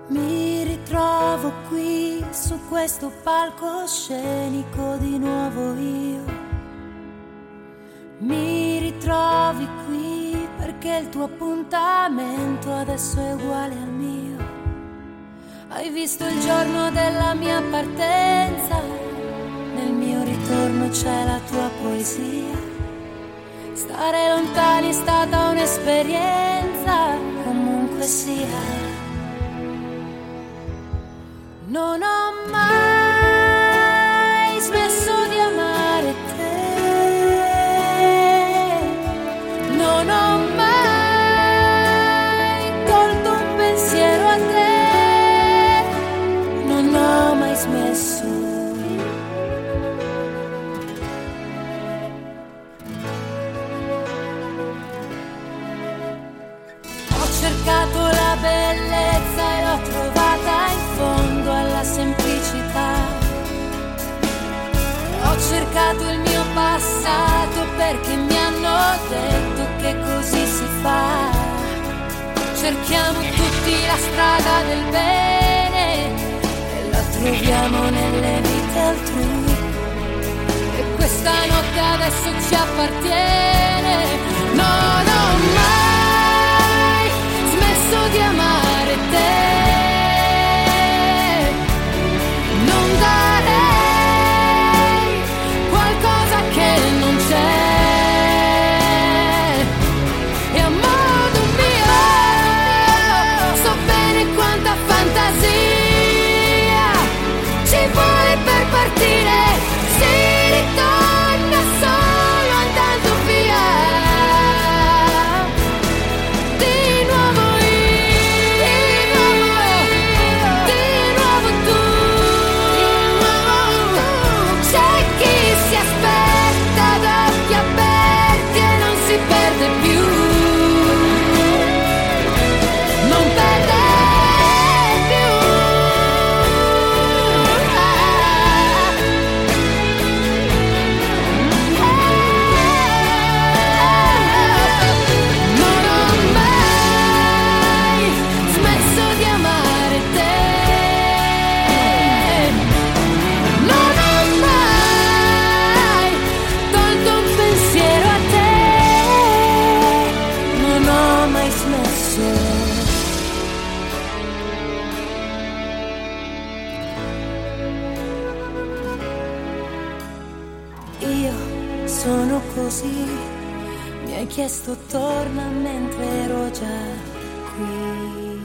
Mi ritrovo qui su questo palcoscenico di nuovo io. Mi ritrovi qui perché il tuo appuntamento adesso è uguale al mio. Hai visto il giorno della mia partenza, nel mio ritorno c'è la tua poesia. Stare lontani è stata un'esperienza, comunque sia. Non ho mai smesso di amare te, non ho mai tolto un pensiero a te, non ho mai smesso. Ho cercato la bellezza e l'ho trovata in fondo alla semplicità. Ho cercato il mio passato perché mi hanno detto che così si fa. Cerchiamo tutti la strada del bene e la troviamo nelle vite altrui. E questa notte adesso ci appartiene. Non ho mai smesso di amare te. Non darei qualcosa che non c'è. E a modo mio so bene quanta fantasia ci vuole per partire. Si ritorna solo andando via. Di nuovo io, di nuovo tu. C'è chi si aspetta ad occhi aperti e non si perde più. Non perde più. Non ho mai smesso di amare te. Non ho mai tolto un pensiero a te. Non ho mai smesso. Io sono così, mi hai chiesto torna mentre ero già qui.